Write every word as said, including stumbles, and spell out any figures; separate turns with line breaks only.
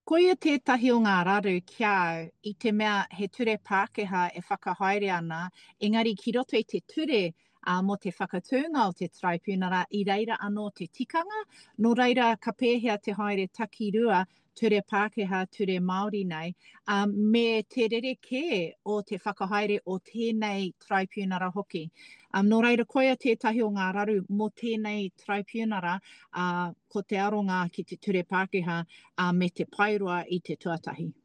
Koia tētahi o ngā raru kia au i te mea he ture Pākehā e whakahaere ana, engari ki roto i te ture uh, mo te whakatūnga o te traipūnara i reira anō te tikanga, no reira ka pēhea te haere takirua ture Pākehā, ture Māori nei, um, me te rerekē o te whakahaere o tēnei traipūnara hoki. Um, no reira koia tētahi o ngā raru mo tēnei traipūnara, uh, ko te aronga ki te ture Pākehā uh, me te pairua i te tuatahi.